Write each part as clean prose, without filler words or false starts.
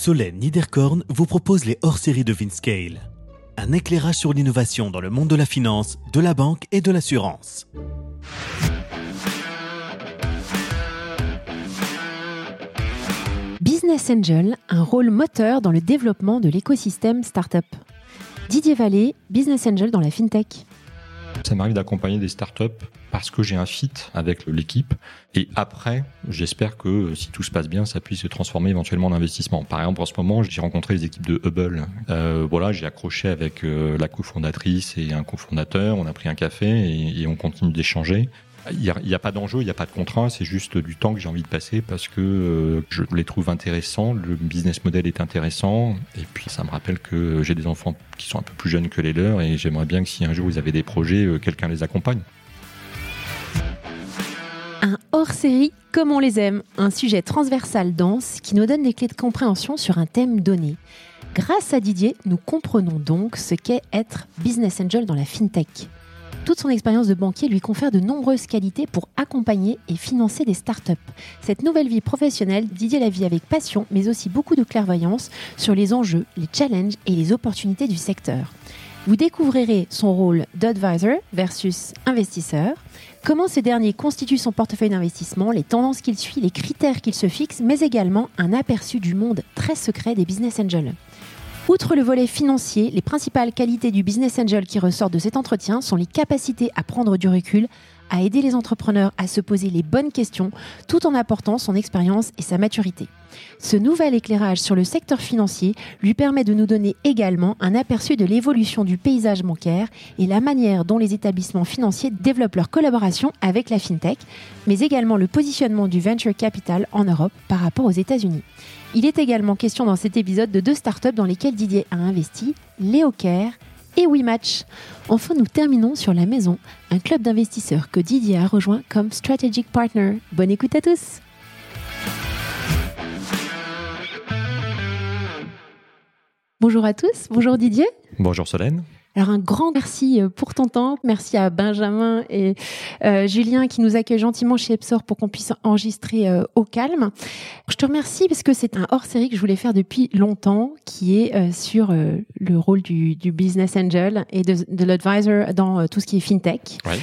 Solène Niederkorn vous propose les hors-séries de Vinscale. Un éclairage sur l'innovation dans le monde de la finance, de la banque et de l'assurance. Business Angel, un rôle moteur dans le développement de l'écosystème startup. Didier Vallée, Business Angel dans la FinTech. Ça m'arrive d'accompagner des startups parce que j'ai un fit avec l'équipe. Et après, j'espère que si tout se passe bien, ça puisse se transformer éventuellement en investissement. Par exemple, en ce moment, j'ai rencontré les équipes de Hubble. J'ai accroché avec la cofondatrice et un cofondateur. On a pris un café et on continue d'échanger. Il y a pas d'enjeu, il y a pas de contrat, c'est juste du temps que j'ai envie de passer parce que je les trouve intéressants, le business model est intéressant et puis ça me rappelle que j'ai des enfants qui sont un peu plus jeunes que les leurs et j'aimerais bien que si un jour ils avaient des projets, quelqu'un les accompagne. Un hors-série comme on les aime, un sujet transversal dense qui nous donne des clés de compréhension sur un thème donné. Grâce à Didier, nous comprenons donc ce qu'est être Business Angel dans la FinTech. Toute son expérience de banquier lui confère de nombreuses qualités pour accompagner et financer des startups. Cette nouvelle vie professionnelle, Didier la vit avec passion, mais aussi beaucoup de clairvoyance sur les enjeux, les challenges et les opportunités du secteur. Vous découvrirez son rôle d'advisor versus investisseur, comment ce dernier constitue son portefeuille d'investissement, les tendances qu'il suit, les critères qu'il se fixe, mais également un aperçu du monde très secret des business angels. Outre le volet financier, les principales qualités du business angel qui ressortent de cet entretien sont les capacités à prendre du recul, à aider les entrepreneurs à se poser les bonnes questions, tout en apportant son expérience et sa maturité. Ce nouvel éclairage sur le secteur financier lui permet de nous donner également un aperçu de l'évolution du paysage bancaire et la manière dont les établissements financiers développent leur collaboration avec la FinTech, mais également le positionnement du venture capital en Europe par rapport aux États-Unis. Il est également question dans cet épisode de 2 startups dans lesquelles Didier a investi, Leocare et WeMatch. Enfin, nous terminons sur La Maison, un club d'investisseurs que Didier a rejoint comme Strategic Partner. Bonne écoute à tous. Bonjour à tous, bonjour Didier. Bonjour Solène. Alors un grand merci pour ton temps, merci à Benjamin et Julien qui nous accueillent gentiment chez Epsor pour qu'on puisse enregistrer au calme. Je te remercie parce que c'est un hors-série que je voulais faire depuis longtemps qui est sur le rôle du business angel et de l'advisor dans tout ce qui est FinTech. Ouais.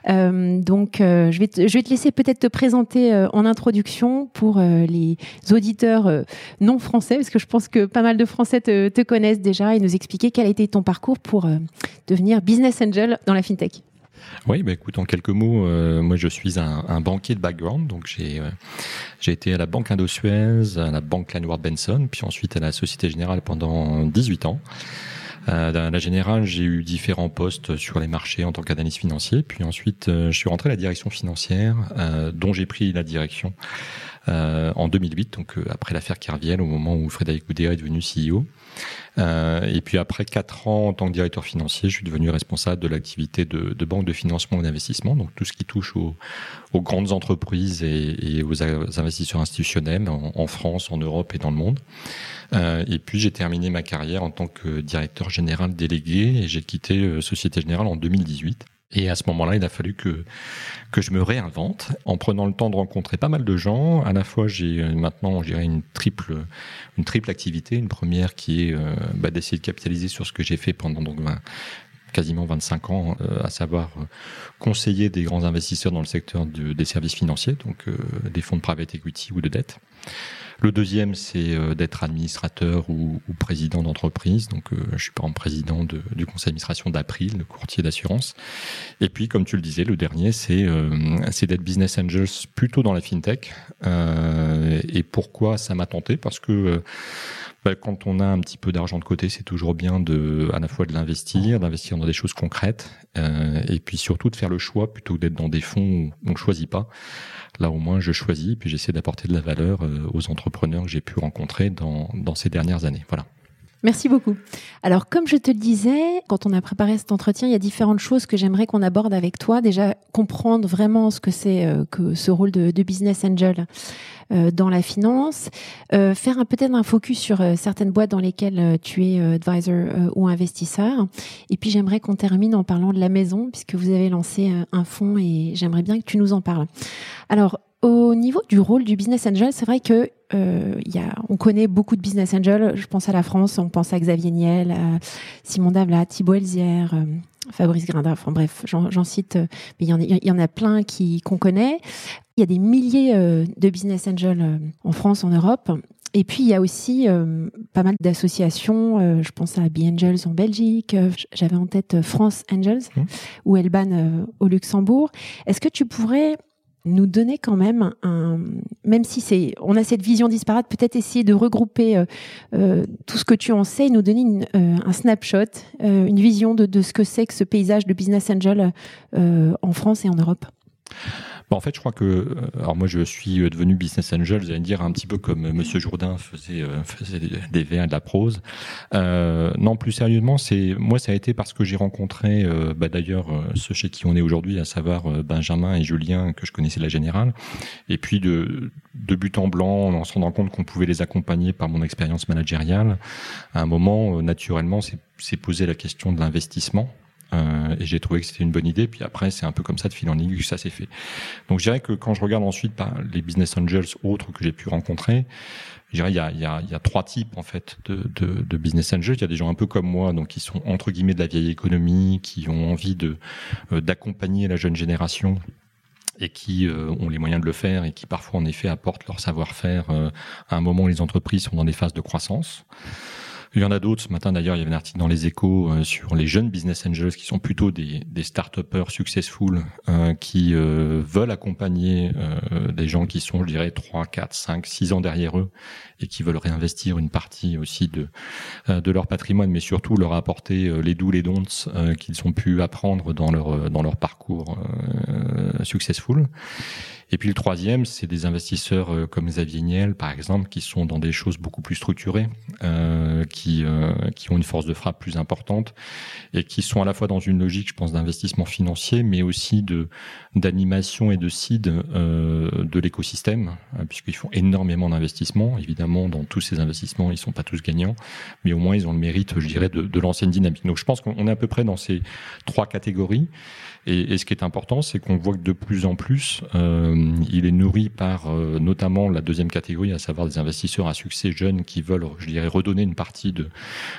Je vais te laisser peut-être te présenter en introduction pour les auditeurs non français parce que je pense que pas mal de Français te connaissent déjà et nous expliquer quel a été ton parcours pour devenir business angel dans la FinTech. Oui, écoute, en quelques mots, moi je suis un banquier de background, donc j'ai été à la Banque Indo-Suez, à la Banque Landward Benson, puis ensuite à la Société Générale pendant 18 ans. Dans la Générale, j'ai eu différents postes sur les marchés en tant qu'analyste financier, puis ensuite je suis rentré à la direction financière, dont j'ai pris la direction en 2008, donc après l'affaire Kerviel, au moment où Frédéric Oudéa est devenu CEO. Et puis après 4 ans en tant que directeur financier, je suis devenu responsable de l'activité de banque de financement et d'investissement, donc tout ce qui touche aux grandes entreprises et aux investisseurs institutionnels en France, en Europe et dans le monde. Et puis j'ai terminé ma carrière en tant que directeur général délégué et j'ai quitté Société Générale en 2018. Et à ce moment-là, il a fallu que je me réinvente en prenant le temps de rencontrer pas mal de gens. À la fois, j'ai maintenant, je dirais, une triple activité. Une première qui est d'essayer de capitaliser sur ce que j'ai fait pendant quasiment 25 ans, à savoir conseiller des grands investisseurs dans le secteur des services financiers, donc des fonds de private equity ou de dette. Le deuxième, c'est d'être administrateur ou président d'entreprise. Donc, je suis par exemple président du conseil d'administration d'April, le courtier d'assurance. Et puis, comme tu le disais, le dernier, c'est d'être business angels plutôt dans la FinTech. Et pourquoi ça m'a tenté ? Parce que quand on a un petit peu d'argent de côté, c'est toujours bien à la fois d'investir dans des choses concrètes, et puis surtout de faire le choix plutôt que d'être dans des fonds où on ne choisit pas. Là, au moins, je choisis, puis j'essaie d'apporter de la valeur aux entrepreneurs que j'ai pu rencontrer dans ces dernières années. Voilà. Merci beaucoup. Alors, comme je te le disais, quand on a préparé cet entretien, il y a différentes choses que j'aimerais qu'on aborde avec toi. Déjà, comprendre vraiment ce que c'est que ce rôle de business angel dans la finance, faire peut-être un focus sur certaines boîtes dans lesquelles tu es advisor ou investisseur. Et puis, j'aimerais qu'on termine en parlant de La Maison, puisque vous avez lancé un fonds et j'aimerais bien que tu nous en parles. Alors, au niveau du rôle du business angel, c'est vrai que on connaît beaucoup de business angels. Je pense à la France, on pense à Xavier Niel, à Simon Davlat, Thibault Elzière, Fabrice Grindin. Enfin bref, j'en cite. Mais il y en a plein qu'on connaît. Il y a des milliers de business angels en France, en Europe. Et puis, il y a aussi pas mal d'associations. Je pense à B-Angels en Belgique. J'avais en tête France Angels ou Elban au Luxembourg. Est-ce que tu pourrais nous donner quand même même si on a cette vision disparate, peut-être essayer de regrouper tout ce que tu en sais et nous donner un snapshot, une vision de ce que c'est que ce paysage de business angel en France et en Europe? En fait, je crois que, alors moi, je suis devenu business angel, vous allez dire un petit peu comme Monsieur Jourdain faisait des vers et de la prose. Non, plus sérieusement, moi, ça a été parce que j'ai rencontré, d'ailleurs, ceux chez qui on est aujourd'hui, à savoir Benjamin et Julien, que je connaissais de la Générale. Et puis, de but en blanc, en se rendant compte qu'on pouvait les accompagner par mon expérience managériale, à un moment, naturellement, c'est posé la question de l'investissement. Et j'ai trouvé que c'était une bonne idée. Puis après, c'est un peu comme ça, de fil en aiguille, que ça s'est fait. Donc, je dirais que quand je regarde ensuite les business angels autres que j'ai pu rencontrer, je dirais il y a trois types en fait de business angels. Il y a des gens un peu comme moi, donc qui sont entre guillemets de la vieille économie, qui ont envie d'accompagner la jeune génération et qui ont les moyens de le faire et qui parfois en effet apportent leur savoir-faire à un moment où les entreprises sont dans des phases de croissance. Il y en a d'autres. Ce matin, d'ailleurs, il y avait un article dans les Échos sur les jeunes business angels qui sont plutôt des start-upers successful qui veulent accompagner des gens qui sont, je dirais, 3, 4, 5, 6 ans derrière eux et qui veulent réinvestir une partie aussi de leur patrimoine, mais surtout leur apporter les do's, les don'ts qu'ils ont pu apprendre dans leur parcours successful. Et puis le troisième, c'est des investisseurs comme Xavier Niel, par exemple, qui sont dans des choses beaucoup plus structurées, qui ont une force de frappe plus importante et qui sont à la fois dans une logique, je pense, d'investissement financier, mais aussi d'animation et de seed de l'écosystème, puisqu'ils font énormément d'investissements. Évidemment, dans tous ces investissements, ils sont pas tous gagnants, mais au moins ils ont le mérite, je dirais, de lancer une dynamique. Donc je pense qu'on est à peu près dans ces trois catégories. Et ce qui est important, c'est qu'on voit que de plus en plus, il est nourri par notamment la deuxième catégorie, à savoir des investisseurs à succès jeunes qui veulent, je dirais, redonner une partie de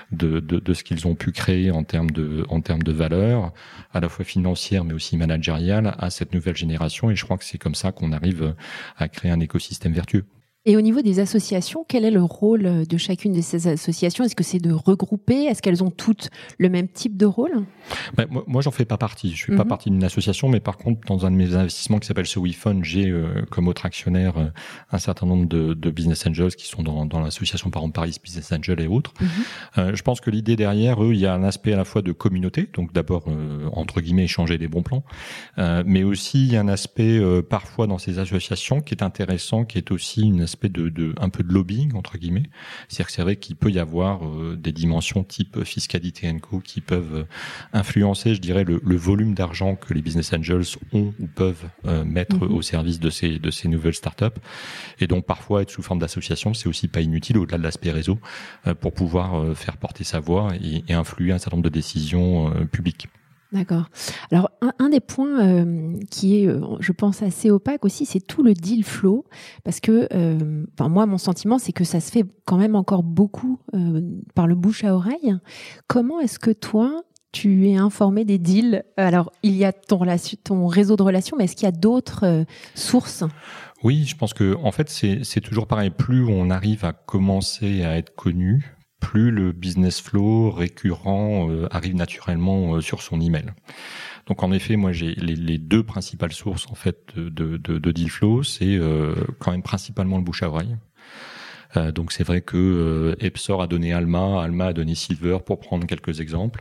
ce qu'ils ont pu créer en termes de valeur, à la fois financière mais aussi managériale, à cette nouvelle génération. Et je crois que c'est comme ça qu'on arrive à créer un écosystème vertueux. Et au niveau des associations, quel est le rôle de chacune de ces associations? Est-ce que c'est de regrouper? Est-ce qu'elles ont toutes le même type de rôle? Moi, j'en fais pas partie. Je suis pas partie d'une association, mais par contre, dans un de mes investissements qui s'appelle Sowi Fund, j'ai comme autre actionnaire un certain nombre de business angels qui sont dans l'association par exemple Paris Business Angel et autres. Je pense que l'idée derrière eux, il y a un aspect à la fois de communauté, donc d'abord entre guillemets échanger des bons plans, mais aussi il y a un aspect parfois dans ces associations qui est intéressant, qui est aussi une aspect un peu de lobbying entre guillemets. C'est-à-dire que c'est vrai qu'il peut y avoir des dimensions type fiscalité & co qui peuvent influencer, je dirais, le volume d'argent que les business angels ont ou peuvent mettre au service de ces nouvelles startups. Et donc parfois être sous forme d'association, c'est aussi pas inutile au-delà de l'aspect réseau pour pouvoir faire porter sa voix et influer un certain nombre de décisions publiques. D'accord. Alors, un des points qui est, je pense, assez opaque aussi, c'est tout le deal flow. Parce que, moi, mon sentiment, c'est que ça se fait quand même encore beaucoup par le bouche à oreille. Comment est-ce que toi, tu es informé des deals? Alors, il y a ton réseau de relations, mais est-ce qu'il y a d'autres sources? Oui, je pense que, en fait, c'est toujours pareil. Plus on arrive à commencer à être connu, plus le business flow récurrent arrive naturellement sur son email. Donc en effet, moi j'ai les deux principales sources en fait de deal flow, c'est quand même principalement le bouche à oreille. Donc c'est vrai que Epsor a donné Alma a donné Silver pour prendre quelques exemples.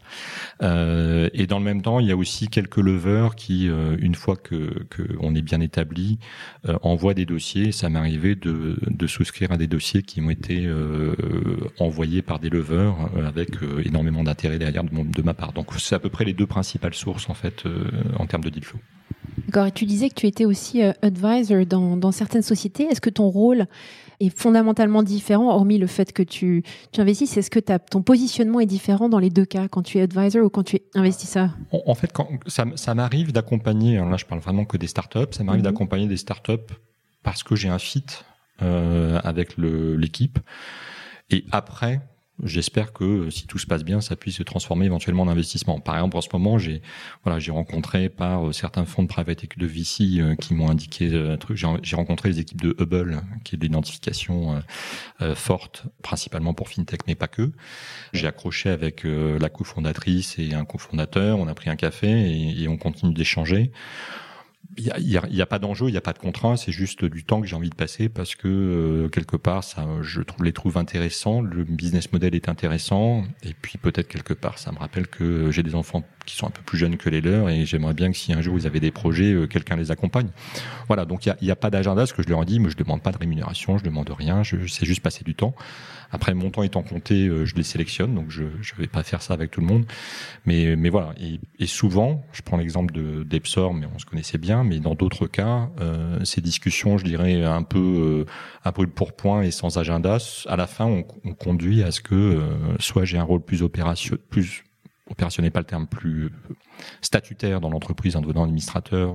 Et dans le même temps, il y a aussi quelques leveurs qui, une fois que on est bien établi, envoient des dossiers. Ça m'est arrivé de souscrire à des dossiers qui ont été envoyés par des leveurs avec énormément d'intérêt derrière de ma part. Donc c'est à peu près les deux principales sources en fait en termes de deal flow. D'accord. Et tu disais que tu étais aussi advisor dans certaines sociétés. Est-ce que ton rôle est fondamentalement différent, hormis le fait que tu investisses? Est-ce que ton positionnement est différent dans les deux cas, quand tu es advisor ou quand tu es investisseur? En fait, quand ça m'arrive d'accompagner, là je parle vraiment que des startups, ça m'arrive d'accompagner des startups parce que j'ai un fit avec l'équipe. Et après, j'espère que si tout se passe bien, ça puisse se transformer éventuellement en investissement. Par exemple, en ce moment, j'ai rencontré par certains fonds de private equity de VC qui m'ont indiqué un truc. J'ai rencontré les équipes de Hubble, qui est de l'identification forte, principalement pour FinTech, mais pas que. J'ai accroché avec la cofondatrice et un cofondateur. On a pris un café et on continue d'échanger. Il y a pas d'enjeu, il y a pas de contraint, c'est juste du temps que j'ai envie de passer parce que quelque part ça les trouve intéressants, le business model est intéressant et puis peut-être quelque part ça me rappelle que j'ai des enfants qui sont un peu plus jeunes que les leurs et j'aimerais bien que si un jour ils avaient des projets, quelqu'un les accompagne. Voilà, donc il y a pas d'agenda, ce que je leur ai dit, moi je demande pas de rémunération, je demande rien, je sais juste passer du temps. Après, mon temps étant compté, je les sélectionne, donc je vais pas faire ça avec tout le monde. Mais voilà. Et souvent, je prends l'exemple d'Epsor, mais on se connaissait bien, mais dans d'autres cas, ces discussions, je dirais, un peu le pourpoint et sans agenda, à la fin, on conduit à ce que soit j'ai un rôle plus opérationnel, pas le terme, plus statutaire dans l'entreprise en devenant administrateur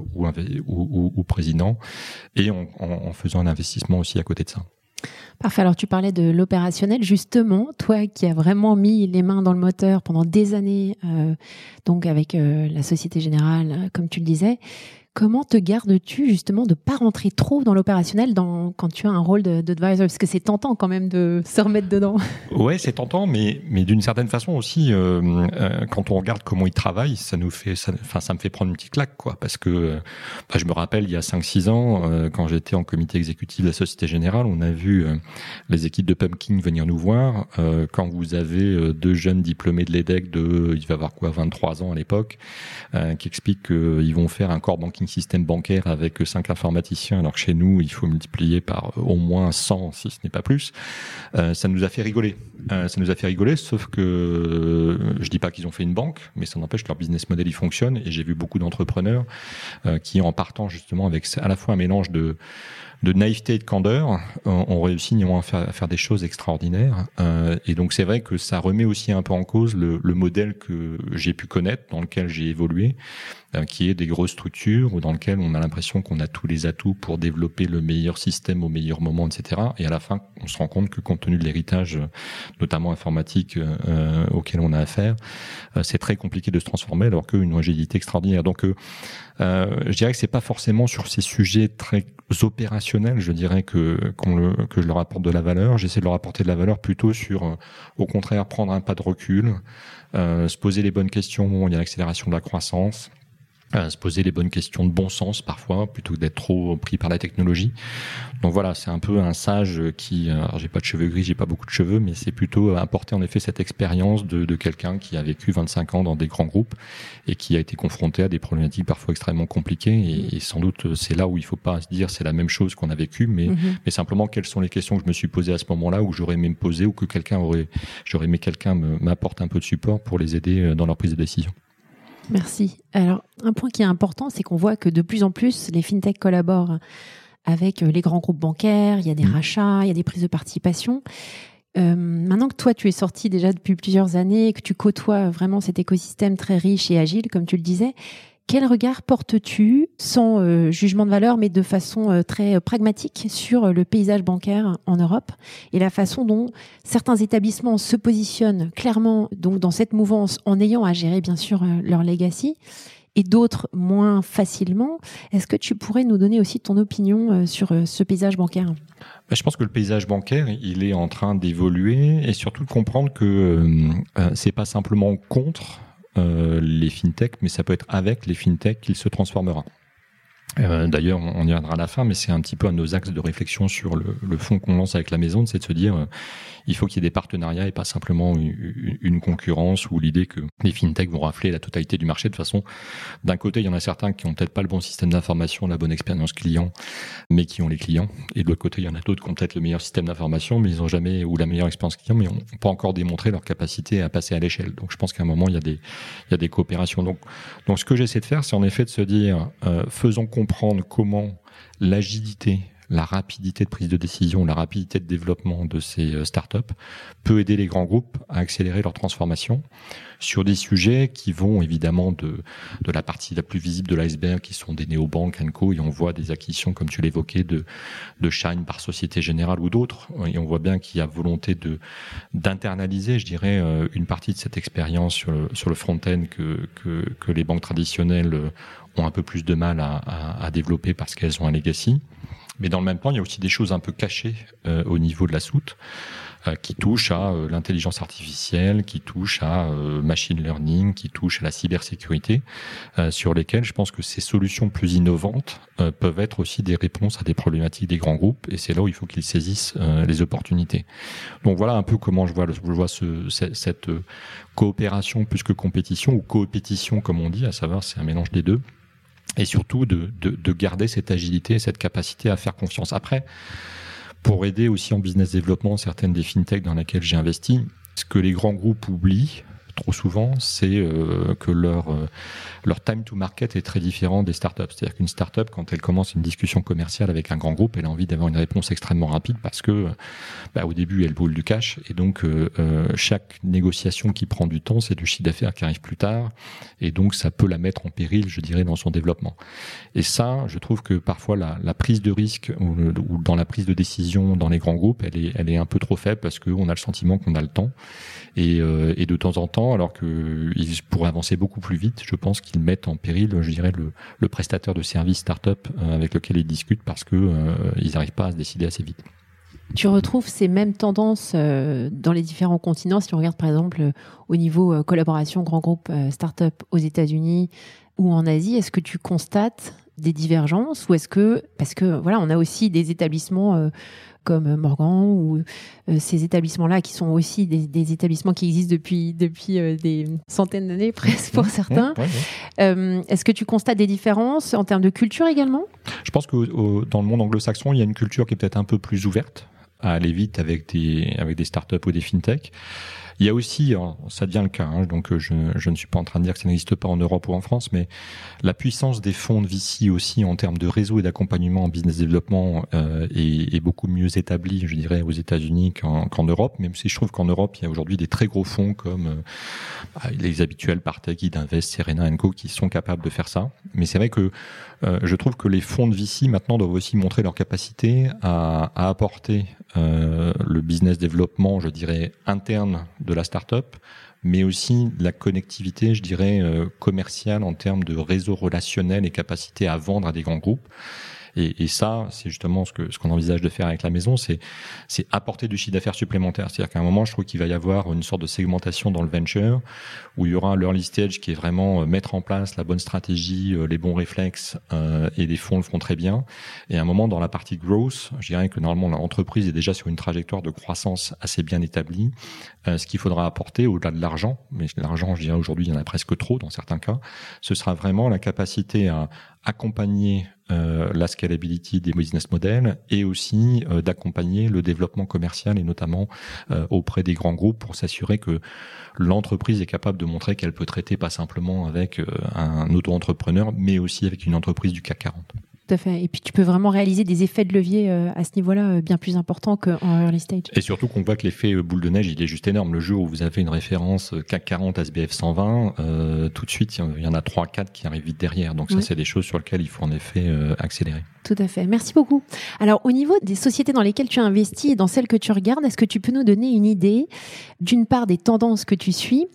ou président, et en faisant un investissement aussi à côté de ça. Parfait. Alors, tu parlais de l'opérationnel. Justement, toi qui as vraiment mis les mains dans le moteur pendant des années, donc avec la Société Générale, comme tu le disais, comment te gardes-tu justement de pas rentrer trop dans l'opérationnel quand tu as un rôle d'advisor? Parce que c'est tentant quand même de se remettre dedans. Ouais, c'est tentant, mais d'une certaine façon aussi, quand on regarde comment ils travaillent, ça me fait prendre une petite claque, quoi. Parce que je me rappelle, il y a 5-6 ans, quand j'étais en comité exécutif de la Société Générale, on a vu les équipes de Pumpkin venir nous voir. Quand vous avez 2 jeunes diplômés de l'EDEC il va avoir 23 ans à l'époque, qui expliquent qu'ils vont faire un core banking système bancaire avec 5 informaticiens, alors que chez nous, il faut multiplier par au moins 100, si ce n'est pas plus. Ça nous a fait rigoler. Sauf que je dis pas qu'ils ont fait une banque, mais ça n'empêche que leur business model, il fonctionne. Et j'ai vu beaucoup d'entrepreneurs qui, en partant justement avec à la fois un mélange de naïveté et de candeur, ont réussi néanmoins à faire des choses extraordinaires. Et donc c'est vrai que ça remet aussi un peu en cause le modèle que j'ai pu connaître, dans lequel j'ai évolué, qui est des grosses structures ou dans lequel on a l'impression qu'on a tous les atouts pour développer le meilleur système au meilleur moment, etc. Et à la fin, on se rend compte que compte tenu de l'héritage, notamment informatique, auquel on a affaire, c'est très compliqué de se transformer, alors qu'une agilité extraordinaire. Donc je dirais que c'est pas forcément sur ces sujets très opérationnels, je dirais que je leur apporte de la valeur. J'essaie de leur apporter de la valeur plutôt sur, au contraire, prendre un pas de recul, se poser les bonnes questions au moment où il y a l'accélération de la croissance, se poser les bonnes questions de bon sens parfois, plutôt que d'être trop pris par la technologie. Donc voilà, c'est un peu un sage qui, alors j'ai pas de cheveux gris, j'ai pas beaucoup de cheveux, mais c'est plutôt apporter en effet cette expérience de quelqu'un qui a vécu 25 ans dans des grands groupes et qui a été confronté à des problématiques parfois extrêmement compliquées. Et sans doute, c'est là où il faut pas se dire c'est la même chose qu'on a vécu, mais simplement quelles sont les questions que je me suis posées à ce moment-là, où j'aurais aimé me poser, ou que j'aurais aimé quelqu'un m'apporte un peu de support pour les aider dans leur prise de décision. Merci. Alors, un point qui est important, c'est qu'on voit que de plus en plus, les fintech collaborent avec les grands groupes bancaires, il y a des rachats, il y a des prises de participation. Maintenant que toi, tu es sorti déjà depuis plusieurs années, que tu côtoies vraiment cet écosystème très riche et agile, comme tu le disais, quel regard portes-tu, sans jugement de valeur, mais de façon très pragmatique, sur le paysage bancaire en Europe et la façon dont certains établissements se positionnent clairement donc dans cette mouvance en ayant à gérer bien sûr leur legacy et d'autres moins facilement? Est-ce que tu pourrais nous donner aussi ton opinion sur ce paysage bancaire ? Je pense que le paysage bancaire, il est en train d'évoluer et surtout de comprendre que c'est pas simplement contre les fintechs, mais ça peut être avec les fintechs qu'il se transformera. D'ailleurs, on y reviendra à la fin, mais c'est un petit peu un de nos axes de réflexion sur le fond qu'on lance avec la maison, c'est de se dire il faut qu'il y ait des partenariats et pas simplement une concurrence ou l'idée que les fintechs vont rafler la totalité du marché. De toute façon, d'un côté, il y en a certains qui ont peut-être pas le bon système d'information, la bonne expérience client, mais qui ont les clients. Et de l'autre côté, il y en a d'autres qui ont peut-être le meilleur système d'information, mais ils ont jamais, ou la meilleure expérience client, mais n'ont pas encore démontré leur capacité à passer à l'échelle. Donc, je pense qu'à un moment, il y a des coopérations. Donc, ce que j'essaie de faire, c'est en effet de se dire, faisons comprendre comment l'agilité, la rapidité de prise de décision, la rapidité de développement de ces startups peut aider les grands groupes à accélérer leur transformation sur des sujets qui vont évidemment de la partie la plus visible de l'iceberg, qui sont des néobanques & co, et on voit des acquisitions, comme tu l'évoquais, de Shine par Société Générale ou d'autres, et on voit bien qu'il y a volonté d'internaliser, je dirais, une partie de cette expérience sur le front-end que les banques traditionnelles ont un peu plus de mal à développer parce qu'elles ont un legacy. Mais dans le même temps, il y a aussi des choses un peu cachées au niveau de la soute qui touchent à l'intelligence artificielle, qui touchent à machine learning, qui touchent à la cybersécurité, sur lesquelles je pense que ces solutions plus innovantes peuvent être aussi des réponses à des problématiques des grands groupes, et c'est là où il faut qu'ils saisissent les opportunités. Donc voilà un peu comment je vois cette coopération plus que compétition, ou coopétition comme on dit, à savoir c'est un mélange des deux. Et surtout de garder cette agilité et cette capacité à faire confiance. Après, pour aider aussi en business développement certaines des fintechs dans lesquelles j'ai investi, ce que les grands groupes oublient trop souvent, c'est que leur time to market est très différent des startups. C'est-à-dire qu'une startup, quand elle commence une discussion commerciale avec un grand groupe, elle a envie d'avoir une réponse extrêmement rapide parce que au début, elle brûle du cash, et donc chaque négociation qui prend du temps, c'est du chiffre d'affaires qui arrive plus tard, et donc ça peut la mettre en péril, je dirais, dans son développement. Et ça, je trouve que parfois la prise de risque ou dans la prise de décision dans les grands groupes, elle est un peu trop faible parce qu'on a le sentiment qu'on a le temps, et de temps en temps, alors qu'ils pourraient avancer beaucoup plus vite, je pense qu'ils mettent en péril, je dirais, le prestataire de services start-up avec lequel ils discutent parce que ils n'arrivent pas à se décider assez vite. Tu retrouves ces mêmes tendances dans les différents continents. Si on regarde par exemple au niveau collaboration grand groupe start-up aux États-Unis ou en Asie, est-ce que tu constates des divergences, ou est-ce que, parce que voilà, on a aussi des établissements comme Morgan ou ces établissements-là qui sont aussi des établissements qui existent depuis des centaines d'années presque pour certains. Est-ce que tu constates des différences en termes de culture également ? Je pense que dans le monde anglo-saxon, il y a une culture qui est peut-être un peu plus ouverte à aller vite avec des startups ou des fintechs. Il y a aussi, ça devient le cas, donc je ne suis pas en train de dire que ça n'existe pas en Europe ou en France, mais la puissance des fonds de VC aussi en termes de réseau et d'accompagnement en business développement est beaucoup mieux établie, je dirais, aux États-Unis qu'en Europe, même si je trouve qu'en Europe, il y a aujourd'hui des très gros fonds comme les habituels Partech, Idinvest, Serena & Co qui sont capables de faire ça. Mais c'est vrai que je trouve que les fonds de VC maintenant doivent aussi montrer leur capacité à apporter le business développement, je dirais, interne de la start-up, mais aussi la connectivité, je dirais, commerciale en termes de réseau relationnel et capacité à vendre à des grands groupes. Et ça, c'est justement ce qu'on envisage de faire avec la maison, c'est apporter du chiffre d'affaires supplémentaire. C'est-à-dire qu'à un moment, je trouve qu'il va y avoir une sorte de segmentation dans le venture, où il y aura l'early stage qui est vraiment mettre en place la bonne stratégie, les bons réflexes, et les fonds le feront très bien. Et à un moment, dans la partie growth, je dirais que normalement, l'entreprise est déjà sur une trajectoire de croissance assez bien établie. Ce qu'il faudra apporter au-delà de l'argent, mais l'argent, je dirais aujourd'hui, il y en a presque trop dans certains cas, ce sera vraiment la capacité à accompagner la scalability des business models et aussi d'accompagner le développement commercial et notamment auprès des grands groupes pour s'assurer que l'entreprise est capable de montrer qu'elle peut traiter pas simplement avec un auto-entrepreneur mais aussi avec une entreprise du CAC 40. Tout à fait. Et puis tu peux vraiment réaliser des effets de levier à ce niveau-là bien plus importants qu'en early stage. Et surtout qu'on voit que l'effet boule de neige, il est juste énorme. Le jour où vous avez une référence CAC 40, SBF 120, tout de suite, il y en a 3-4 qui arrivent vite derrière. Donc ça, c'est des choses sur lesquelles il faut en effet accélérer. Tout à fait. Merci beaucoup. Alors, au niveau des sociétés dans lesquelles tu as investi et dans celles que tu regardes, est-ce que tu peux nous donner une idée, d'une part, des tendances que tu suis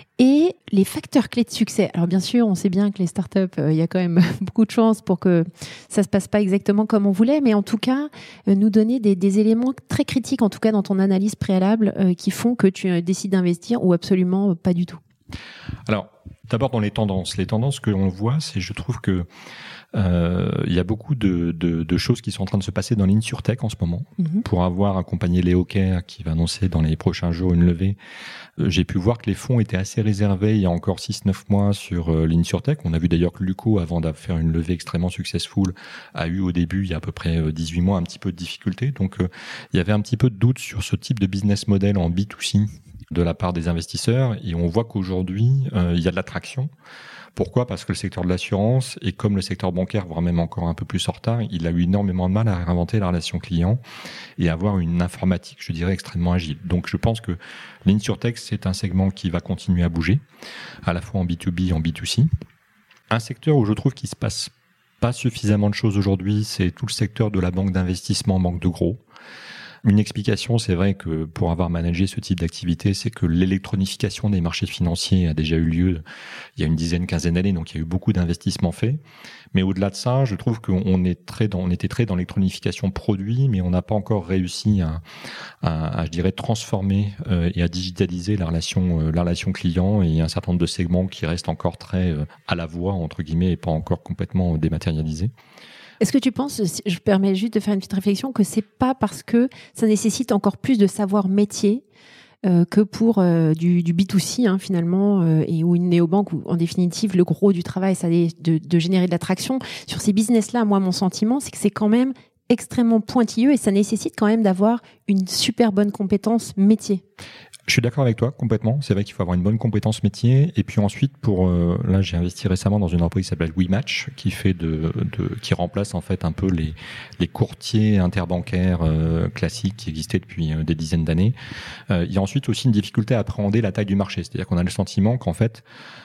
et les facteurs clés de succès? Alors bien sûr, on sait bien que les startups, il y a quand même beaucoup de chances pour que ça se passe pas exactement comme on voulait, mais en tout cas, nous donner des éléments très critiques, en tout cas dans ton analyse préalable, qui font que tu décides d'investir ou absolument pas du tout. Alors, d'abord dans les tendances que l'on voit, c'est je trouve que il y a beaucoup de choses qui sont en train de se passer dans l'InsurTech en ce moment. Pour avoir accompagné Léo Kerr qui va annoncer dans les prochains jours une levée, j'ai pu voir que les fonds étaient assez réservés il y a encore 6-9 mois sur l'InsurTech. On a vu d'ailleurs que Luco, avant de faire une levée extrêmement successful, a eu au début, il y a à peu près 18 mois, un petit peu de difficulté. Donc il y avait un petit peu de doute sur ce type de business model en B2C de la part des investisseurs, et on voit qu'aujourd'hui il y a de la traction d'attraction. Pourquoi ? Parce que le secteur de l'assurance, et comme le secteur bancaire, voire même encore un peu plus en retard, il a eu énormément de mal à réinventer la relation client et avoir une informatique, je dirais, extrêmement agile. Donc je pense que l'InsurTech, c'est un segment qui va continuer à bouger, à la fois en B2B et en B2C. Un secteur où je trouve qu'il se passe pas suffisamment de choses aujourd'hui, c'est tout le secteur de la banque d'investissement, banque de gros. Une explication, c'est vrai que pour avoir managé ce type d'activité, c'est que l'électronification des marchés financiers a déjà eu lieu il y a une quinzaine d'années, donc il y a eu beaucoup d'investissements faits. Mais au-delà de ça, je trouve qu'on était très dans l'électronification produit, mais on n'a pas encore réussi à je dirais, transformer et à digitaliser la relation client, et un certain nombre de segments qui restent encore très à la voix, entre guillemets, et pas encore complètement dématérialisés. Est-ce que tu penses, je permets juste de faire une petite réflexion, que c'est pas parce que ça nécessite encore plus de savoir métier que pour du B2C finalement, et ou une néobanque où en définitive le gros du travail ça est de générer de l'attraction sur ces business-là. Moi, mon sentiment, c'est que c'est quand même extrêmement pointilleux et ça nécessite quand même d'avoir une super bonne compétence métier. Je suis d'accord avec toi complètement. C'est vrai qu'il faut avoir une bonne compétence métier. Et puis ensuite, là, j'ai investi récemment dans une entreprise qui s'appelle WeMatch, qui fait qui remplace en fait un peu les courtiers interbancaires classiques qui existaient depuis des dizaines d'années. Il y a ensuite aussi une difficulté à appréhender la taille du marché. C'est-à-dire qu'on a le sentiment qu'en fait,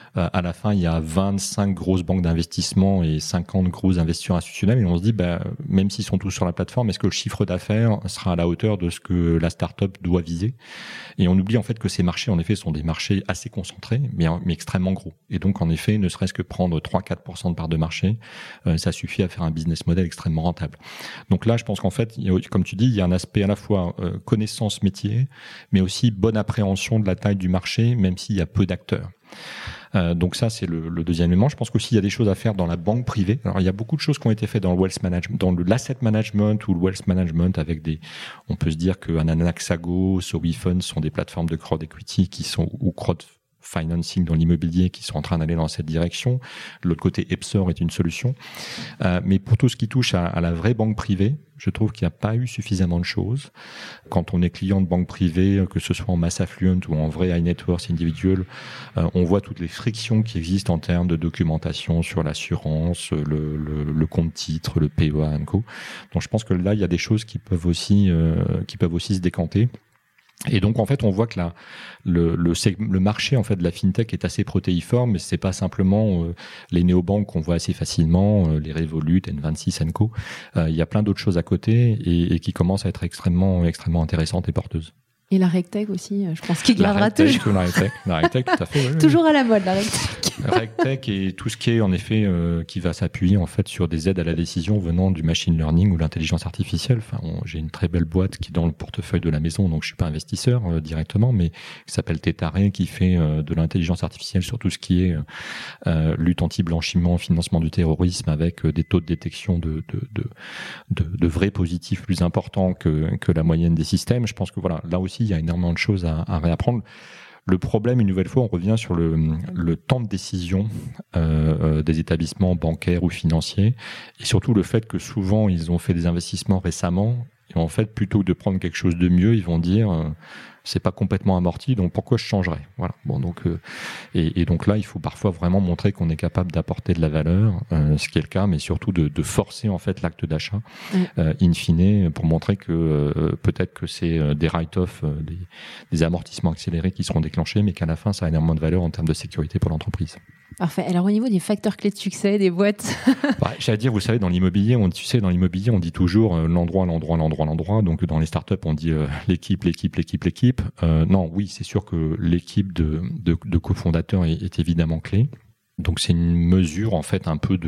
à la fin, il y a 25 grosses banques d'investissement et 50 gros investisseurs institutionnels. Et on se dit, même s'ils sont tous sur la plateforme, est-ce que le chiffre d'affaires sera à la hauteur de ce que la start-up doit viser ? Et on oublie en fait que ces marchés, en effet, sont des marchés assez concentrés, mais extrêmement gros. Et donc, en effet, ne serait-ce que prendre 3-4% de part de marché, ça suffit à faire un business model extrêmement rentable. Donc là, je pense qu'en fait, comme tu dis, il y a un aspect à la fois connaissance métier, mais aussi bonne appréhension de la taille du marché, même s'il y a peu d'acteurs. Donc ça, c'est le deuxième élément. Je pense qu'aussi, il y a des choses à faire dans la banque privée. Alors, il y a beaucoup de choses qui ont été faites dans le wealth management, dans l'asset management ou le wealth management avec on peut se dire que Anaxago, Sowifund sont des plateformes de crowd equity ou crowd financing dans l'immobilier qui sont en train d'aller dans cette direction. De l'autre côté, Epsor est une solution. Mais pour tout ce qui touche à la vraie banque privée, je trouve qu'il n'y a pas eu suffisamment de choses. Quand on est client de banque privée, que ce soit en mass affluent ou en vrai high net worth individual, on voit toutes les frictions qui existent en termes de documentation sur l'assurance, le compte titre, le PEA & Co. Donc je pense que là, il y a des choses qui peuvent aussi se décanter. Et donc en fait on voit que le marché en fait de la fintech est assez protéiforme, mais c'est pas simplement les néobanques qu'on voit assez facilement, les Revolut, N26, Co. Il y a plein d'autres choses à côté et qui commencent à être extrêmement intéressantes et porteuses. Et la RegTech aussi, je pense qu'il gardera toujours. La RegTech, tout à fait. Oui, toujours à la mode, la RegTech. RegTech et tout ce qui est en effet qui va s'appuyer en fait sur des aides à la décision venant du machine learning ou de l'intelligence artificielle. Enfin, j'ai une très belle boîte qui est dans le portefeuille de la maison, donc je suis pas investisseur directement, mais qui s'appelle Tetare, qui fait de l'intelligence artificielle sur tout ce qui est lutte anti-blanchiment, financement du terrorisme, avec des taux de détection de vrais positifs plus importants que la moyenne des systèmes. Je pense que voilà, là aussi il y a énormément de choses à réapprendre. Le problème, une nouvelle fois, on revient sur le temps de décision des établissements bancaires ou financiers, et surtout le fait que souvent ils ont fait des investissements récemment, et en fait plutôt que de prendre quelque chose de mieux, ils vont dire c'est pas complètement amorti, donc pourquoi je changerais ? Voilà. Bon, donc et donc là, il faut parfois vraiment montrer qu'on est capable d'apporter de la valeur, ce qui est le cas, mais surtout de forcer en fait l'acte d'achat, in fine, pour montrer que peut-être que c'est des write-off, des amortissements accélérés qui seront déclenchés, mais qu'à la fin, ça a énormément de valeur en termes de sécurité pour l'entreprise. Parfait. Alors au niveau des facteurs clés de succès des boîtes, j'allais dire, vous savez, dans l'immobilier, on dit toujours l'endroit. Donc dans les startups, on dit l'équipe. Non, oui, c'est sûr que l'équipe de cofondateurs est évidemment clé. Donc c'est une mesure en fait un peu